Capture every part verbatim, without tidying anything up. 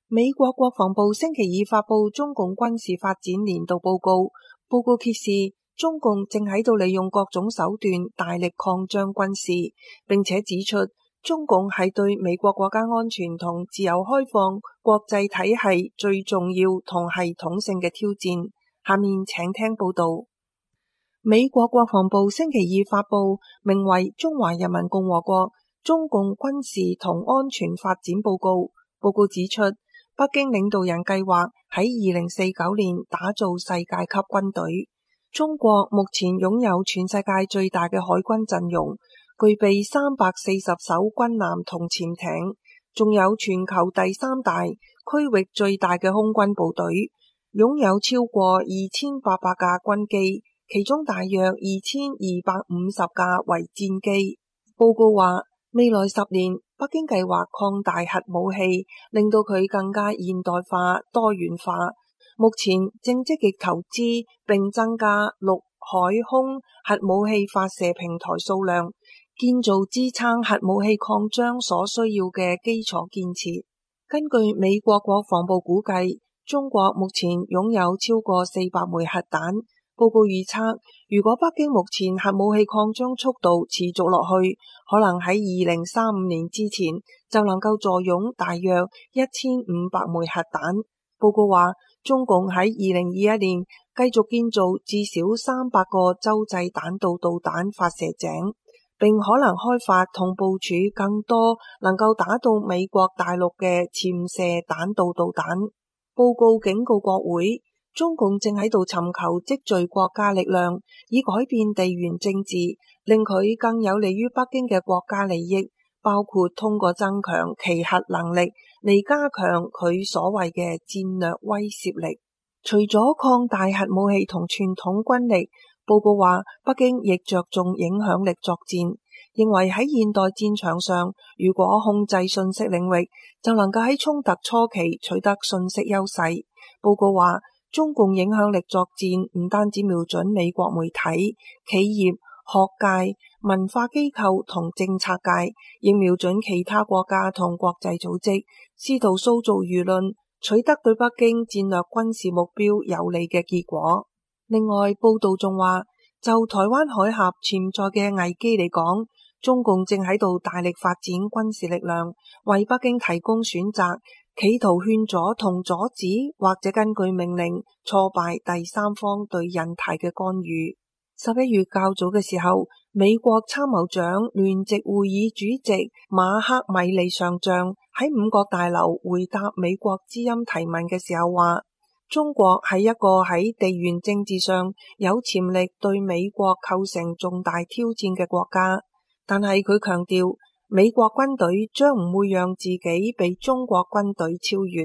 美國國防部星期二發布中共軍事發展年度報告，報告揭示中共正喺度利用各種手段大力擴張軍事，並且指出中共係對美國國家安全同自由開放國際體系最重要同系統性嘅挑戰。下面請聽報道。美國國防部星期二發布名為《中華人民共和國中共軍事同安全發展報告》，報告指出，北京領導人計劃喺二零四九年打造世界級軍隊。中國目前擁有全世界最大嘅海軍陣容，具備三百四十艘軍艦同潛艇，仲有全球第三大、區域最大嘅空軍部隊，擁有超過二千八百架軍機，其中大約二千二百五十架為戰機。報告話，未來十年，北京計劃擴大核武器，令到佢更加現代化、多元化。目前正積極投資並增加陸海空核武器發射平台數量，建造支撐核武器擴張所需要嘅基礎建設。根據美國國防部估計，中國目前擁有超過四百枚核彈。報告預測，如果北京目前核武器擴張速度持續落去，可能喺二零三五年之前就能夠坐擁大約一千五百枚核彈。報告話，中共喺二零二一年繼續建造至少三百個洲際彈道導彈發射井，並可能開發同部署更多能夠打到美國大陸嘅潛射彈道導彈。報告警告國會，中共正喺度尋求積聚國家力量，以改變地緣政治，令佢更有利於北京嘅國家利益，包括通過增強其核能力嚟加強佢所謂嘅戰略威懾力。除咗擴大核武器同傳統軍力，報告話北京亦着重影響力作戰，認為喺現代戰場上，如果控制信息領域，就能夠喺衝突初期取得信息優勢。報告話，中共影響力作戰唔單止瞄準美國媒體、企業、學界、文化機構同政策界，亦瞄準其他國家同國際組織，試圖塑造輿論，取得對北京戰略軍事目標有利嘅結果。另外，報道仲話，就台灣海峽潛在嘅危機嚟講，中共正喺度大力發展軍事力量，為北京提供選擇，企圖勸阻同阻止或者根據命令挫敗第三方對印太嘅干預。十一月較早嘅時候，美國參謀長聯席會議主席馬克米利上將喺五角大樓回答美國之音提問嘅時候話，中國係一個喺地緣政治上有潛力對美國構成重大挑戰嘅國家，但係佢強調，美國軍隊將唔會讓自己被中國軍隊超越。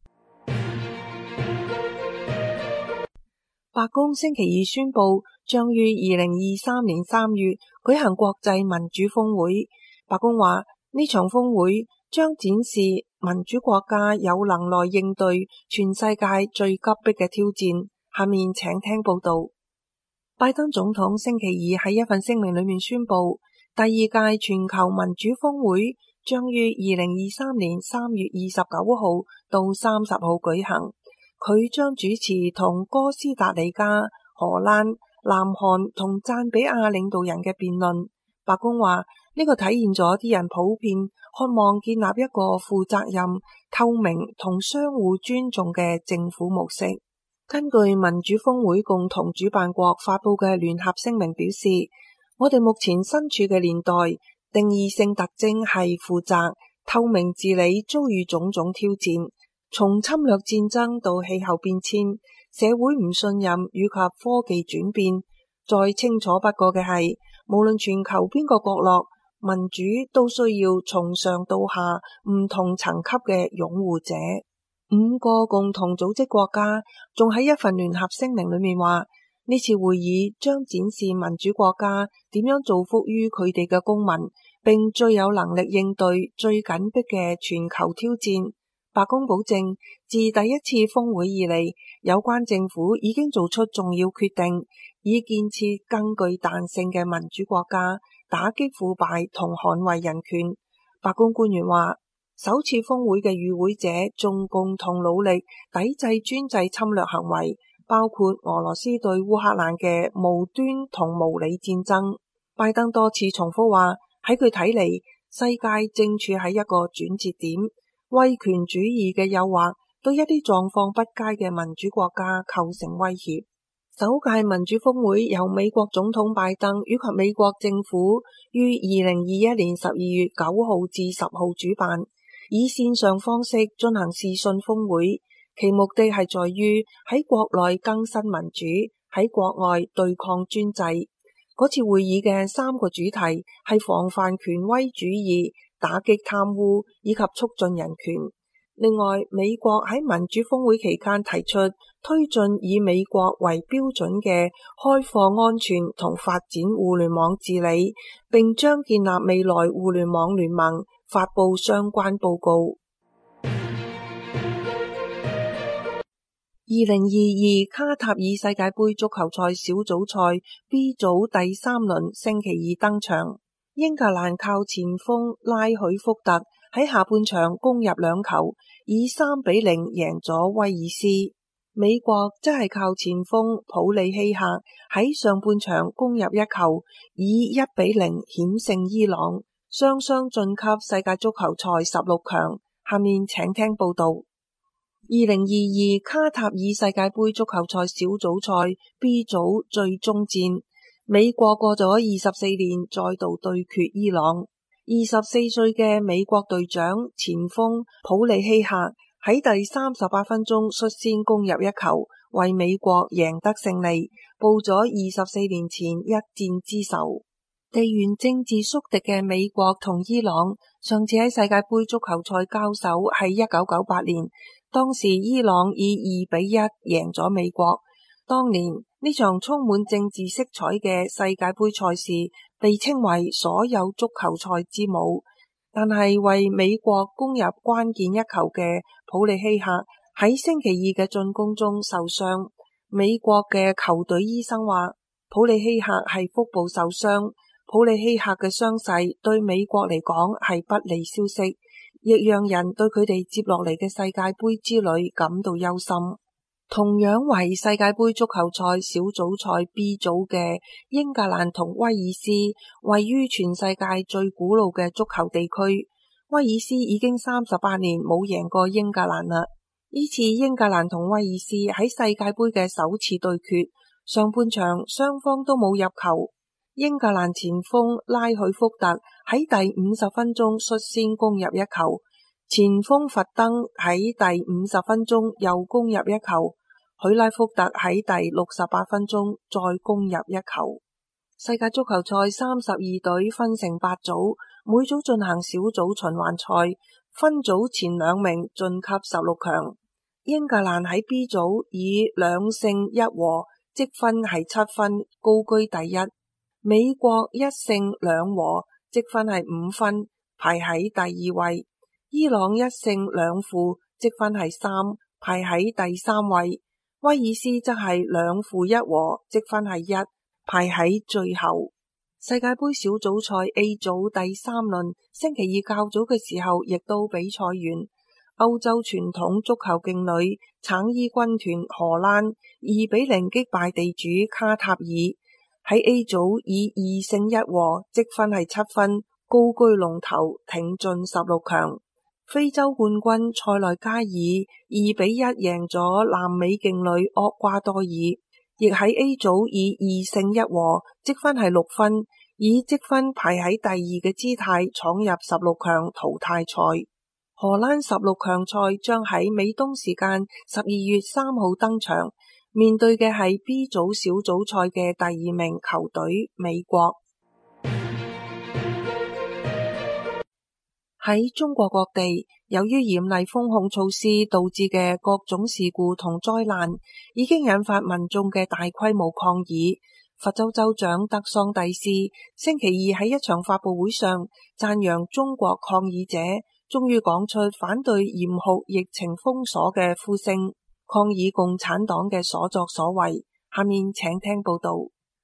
白宮星期二宣布，將於二零二三年三月舉行國際民主峰會。白宮話，呢場峰會將展示民主國家有能耐應對全世界最急迫嘅挑戰。下面請聽報道。拜登總統星期二喺一份聲明裏面宣布，第二屆全球民主峰會將於二零二三年三月二十九號到三十號舉行。佢將主持同哥斯達黎加、荷蘭、南韓同贊比亞領導人嘅辯論。白宮話，呢個體現咗啲人普遍渴望建立一個負責任、透明同相互尊重嘅政府模式。根據民主峰會共同主辦國發佈嘅聯合聲明表示，我哋目前身處嘅年代定義性特徵係負責、透明治理遭遇種種挑戰，從侵略戰爭到氣候變遷、社會唔信任以及科技轉變。再清楚不過嘅係，無論全球邊個角落，民主都需要從上到下唔同層級嘅擁護者。五個共同組織國家仲喺一份聯合聲明裏面話，呢次會議將展示民主國家點樣造福於佢哋嘅公民，並最有能力應對最緊迫嘅全球挑戰。白宮保證，自第一次峰會以嚟，有關政府已經做出重要決定，以建設更具彈性嘅民主國家，打擊腐敗同捍衛人權。白宮官員話， 首次峰會嘅與會者仲共同努力抵制專制侵略行為，包括俄羅斯對烏克蘭嘅無端同無理戰爭。拜登多次重複話，喺佢睇嚟，世界正處喺一個轉折點，威權主義嘅誘惑對一啲狀況不佳嘅民主國家構成威脅。首屆民主峰會由美國總統拜登以及美國政府於二零二一年十二月九號至十號主辦，以線上方式進行視訊峰會，其目的係在於喺國內更新民主，喺國外對抗專制。嗰次會議嘅三個主題係防範權威主義、打擊貪污以及促進人權。另外，美國喺民主峰會期間提出推進以美國為標準嘅開放、安全同發展互聯網治理，並將建立未來互聯網聯盟發布相關報告。二零二二卡塔爾世界盃足球賽小組賽 B 組第三輪星期二登場，英格蘭靠前鋒拉許福特喺下半場攻入兩球，以三比零贏咗威爾斯。美國則係靠前鋒普利希克喺上半場攻入一球，以一比零險勝伊朗，雙雙晉級世界足球賽十六強。下面請聽報道。二零二二卡塔爾世界盃足球賽小組賽 B 組最終戰，美國過咗二十四年再度對決伊朗。二十四歲嘅美國隊長前鋒普利希克喺第三十八分鐘率先攻入一球，為美國贏得勝利，報咗二十四年前一戰之仇。地緣政治宿敵嘅美國同伊朗上次喺世界盃足球賽交手係一九九八年。當時伊朗以二比一贏咗美國。當年呢場充滿政治色彩嘅世界盃賽事被稱為所有足球賽之母，但係為美國攻入關鍵一球嘅普利希克喺星期二嘅進攻中受傷。美國嘅球隊醫生話，普利希克係腹部受傷。普利希克嘅傷勢對美國嚟講係不利消息，亦讓人對佢哋接落嚟嘅世界盃之旅感到憂心。同樣為世界盃足球賽小組賽 B 組嘅英格蘭同威爾斯，位於全世界最古老嘅足球地區。威爾斯已經三十八年冇贏過英格蘭啦。呢次英格蘭同威爾斯喺世界盃嘅首次對決，上半場雙方都冇入球。英格蘭前鋒拉許福特喺第五十分鐘率先攻入一球，前鋒佛登喺第五十分鐘又攻入一球，許拉福特喺第六十八分鐘再攻入一球。世界足球賽三十二隊分成八組，每組進行小組循環賽，分組前兩名晉級十六強。英格蘭喺 B 組以兩勝一和，積分係七分，高居第一。美國一勝兩和，積分係五分，排喺第二位。伊朗一勝兩負，積分係三，排喺第三位。威爾斯則係兩負一和，積分係一，排喺最後。世界盃小組賽 A 組第三輪星期二較早嘅時候，亦都比賽完。歐洲傳統足球勁旅橙衣軍團荷蘭二比零擊敗地主卡塔爾。喺 A 組以二勝一和，積分係七分，高居龍頭，挺進十六強。非洲冠軍塞內加爾二比一贏咗南美勁旅厄瓜多爾，亦喺 A 組以二勝一和，積分係六分，以積分排喺第二嘅姿態闖入十六強淘汰賽。荷蘭十六強賽將喺美東時間十二月三號登場。面對嘅係 B 組小組賽嘅第二名球隊美國。喺中國各地，由於嚴厲封控措施導致嘅各種事故同災難，已經引發民眾嘅大規模抗議。佛州州長德桑蒂斯星期二喺一場發佈會上讚揚中國抗議者終於講出反對嚴酷疫情封鎖嘅呼聲，抗議共產黨嘅所作所為。下面請聽報道。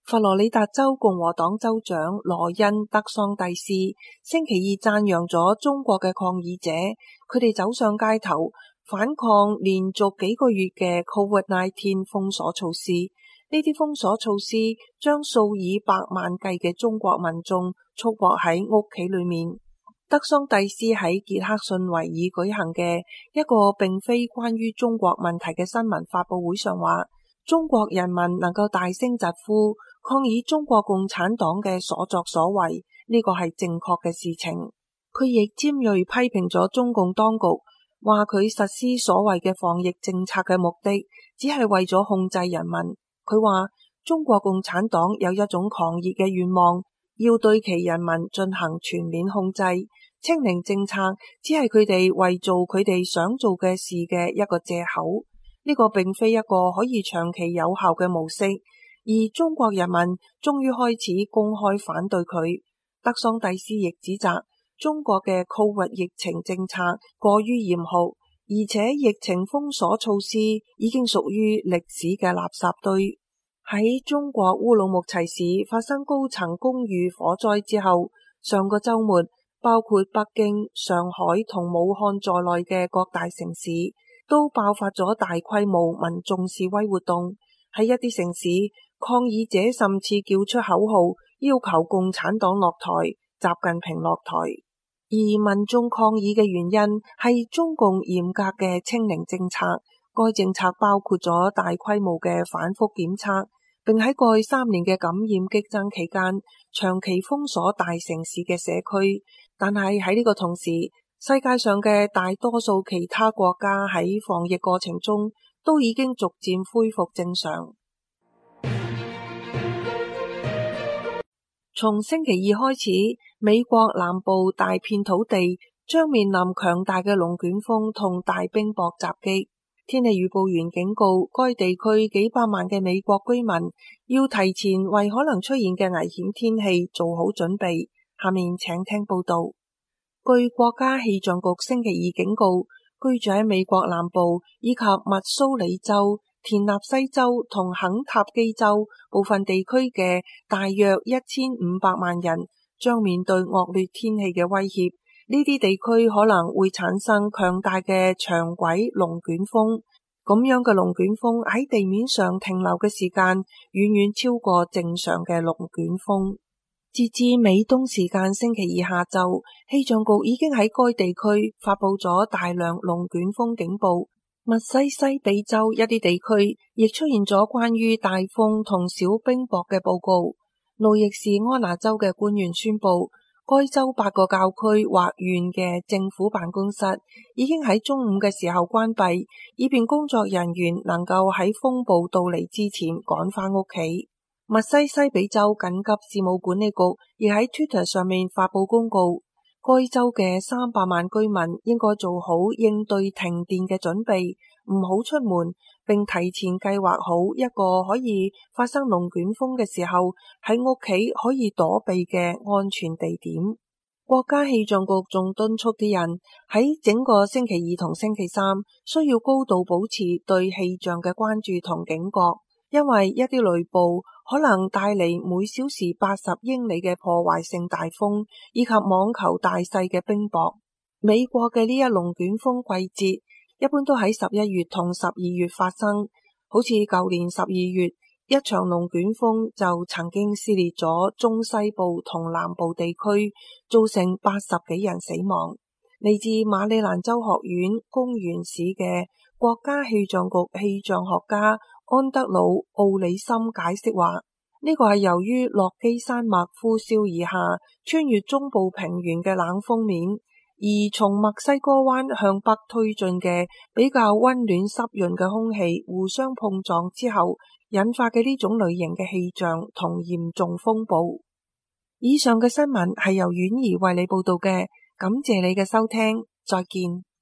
佛羅里達州共和黨州長羅恩·德桑蒂斯星期二讚揚咗中國嘅抗議者，佢哋走上街頭反抗連續幾個月嘅 Covid 十九 封鎖措施。呢啲封鎖措施將數以百萬計嘅中國民眾束縛喺屋企裏面。德桑蒂斯喺傑克遜維爾舉行嘅一個並非關於中國問題嘅新聞發佈會上話，中國人民能夠大聲疾呼抗議中國共產黨嘅所作所為，呢個係正確嘅事情。佢亦尖銳批評咗中共當局，話佢實施所謂嘅防疫政策嘅目的只係為咗控制人民。佢話中國共產黨有一種狂熱嘅願望，要對其人民進行全面控制。清零政策只係佢哋為做佢哋想做嘅事嘅一個借口，呢個並非一個可以長期有效嘅模式。而中國人民終於開始公開反對佢。德桑蒂斯亦指責中國嘅 Covid 疫情政策過於嚴酷，而且疫情封鎖措施已經屬於歷史嘅垃圾堆。喺中國烏魯木齊市發生高層公寓火災之後，上個週末包括北京、上海同武漢在內嘅各大城市都爆發咗大規模民眾示威活動。喺一啲城市，抗議者甚至叫出口號，要求共產黨落台、習近平落台。而民眾抗議嘅原因係中共嚴格嘅清零政策，該政策包括咗大規模嘅反覆檢測，並喺過去三年嘅感染激增期間，長期封鎖大城市嘅社區。但係喺呢個同時，世界上嘅大多數其他國家喺防疫過程中都已經逐漸恢復正常。從星期二開始，美國南部大片土地將面臨強大嘅龍捲風同大冰雹襲擊。天氣預報員警告，該地區幾百萬嘅美國居民要提前為可能出現嘅危險天氣做好準備。下面請聽報道。據國家氣象局星期二警告，居住喺美國南部以及密蘇里州、田納西州同肯塔基州部分地區嘅大約一千五百萬人將面對惡劣天氣嘅威脅。呢啲地區可能會產生強大嘅長軌龍捲風，咁樣嘅龍捲風喺地面上停留嘅時間遠遠超過正常嘅龍捲風。截至美東時間星期二下晝，氣象局已經喺該地區發佈咗大量龍捲風警報。密西西比州一啲地區亦出現咗關於大風同小冰雹嘅報告。路易士安那州嘅官員宣布，該州八個教區或縣嘅政府辦公室已經喺中午嘅時候關閉，以便工作人員能夠喺風暴到嚟之前趕返屋企。密西西比州緊急事務管理局亦喺 Twitter 上面發佈公告，該州嘅三百萬居民應該做好應對停電嘅準備，唔好出門，並提前計劃好一個可以發生龍捲風嘅時候喺屋企可以躲避嘅安全地點。國家氣象局仲敦促啲人喺整個星期二同星期三需要高度保持對氣象嘅關注同警覺，因為一啲雷暴可能帶嚟每小時八十英里嘅破壞性大風，以及網球大細嘅冰雹。美國嘅呢一龍捲風季節一般都喺十一月同十二月發生，好似舊年十二月，一場龍捲風就曾經撕裂咗中西部同南部地區，造成八十幾人死亡。嚟自馬里蘭州學院公園市嘅國家氣象局氣象學家安德魯奧里森解釋話，呢個係由於落基山脈呼嘯而下，穿越中部平原嘅冷鋒面，而從墨西哥灣向北推進嘅比較溫暖濕潤嘅空氣互相碰撞之後引發嘅呢種類型嘅氣象同嚴重風暴。以上嘅新聞係由婉兒為你報道嘅，感謝你嘅收聽，再見。